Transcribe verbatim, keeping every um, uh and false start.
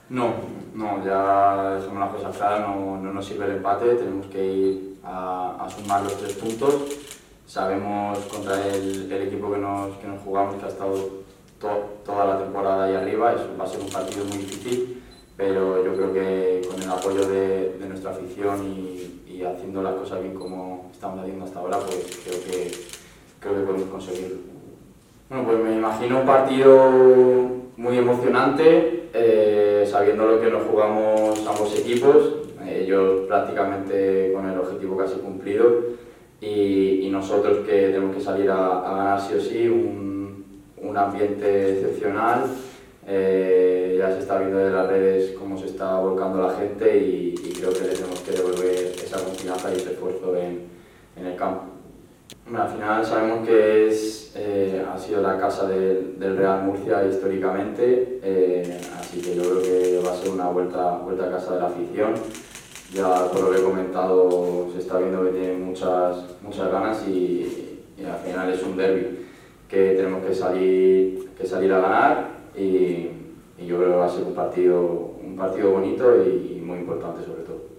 No, no, ya somos las cosas claras, no, no nos sirve el empate, tenemos que ir a, a sumar los tres puntos. Sabemos contra el, el equipo que nos, que nos jugamos, que ha estado to, toda la temporada ahí arriba, eso va a ser un partido muy difícil, pero yo creo que con el apoyo de, de nuestra afición y, y haciendo las cosas bien como estamos haciendo hasta ahora, pues creo que, creo que podemos conseguirlo. Bueno, pues me imagino un partido muy emocionante, eh, sabiendo lo que nos jugamos ambos equipos, ellos prácticamente con el objetivo casi cumplido y, y nosotros que tenemos que salir a, a ganar sí o sí, un, un ambiente excepcional, eh, ya se está viendo de las redes cómo se está volcando la gente y, y creo que le tenemos que devolver esa confianza y ese esfuerzo en, en el campo. Bueno, al final sabemos que es, eh, ha sido la casa de, del Real Murcia históricamente, eh, así que yo creo que va a ser una vuelta, vuelta a casa de la afición. Ya por lo que he comentado se está viendo que tiene muchas, muchas ganas y, y al final es un derbi que tenemos que salir, que salir a ganar y, y yo creo que va a ser un partido, un partido bonito y, y muy importante sobre todo.